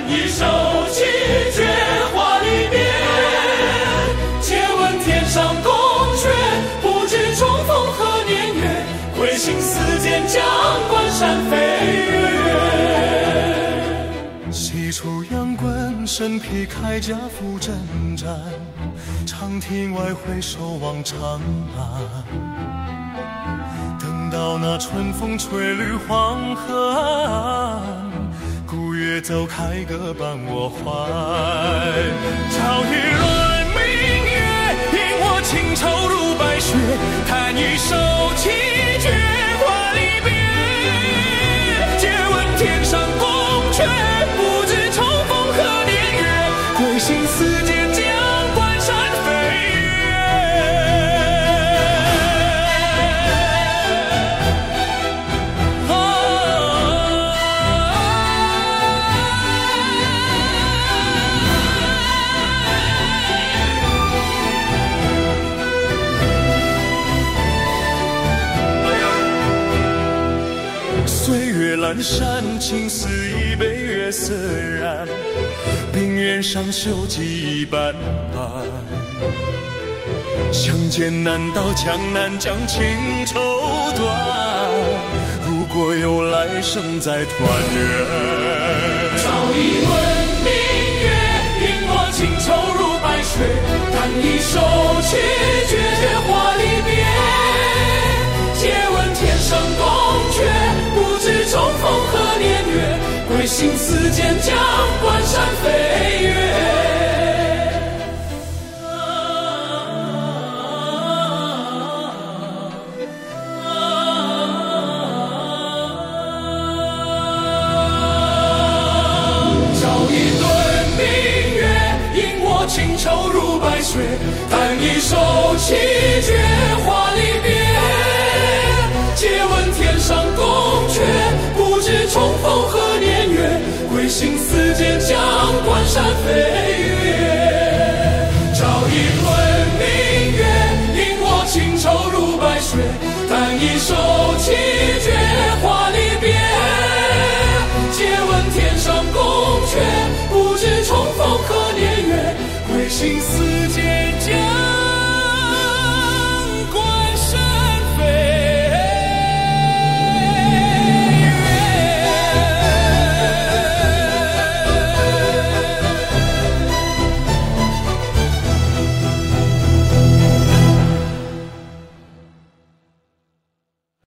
一手气绝华里边，借问天上宫阙，不知重逢何年月，归心似箭将关山飞越。 西出阳关，身披铠甲赴征战，长亭外回首望长安。等到那春风吹绿黄河岸，古月走开歌伴我还。朝一轮明月，引我情愁如白雪，弹一首气绝华离别。借问天上宫阙，不知重逢何年月，归心似箭将关山飞岁月阑珊，青丝已被月色染，冰原上锈迹已斑斑。相见难道江南将情愁断？如果有来生再团圆。 朝一轮明月，引我情愁如白雪，弹一首气绝华离别。借问天上宫阙，不知重逢何年月，归心似箭将关山飞越。情愁如白雪，弹一首气绝华离别。借问天上宫阙，不知重逢何年月，归心似箭将关山飞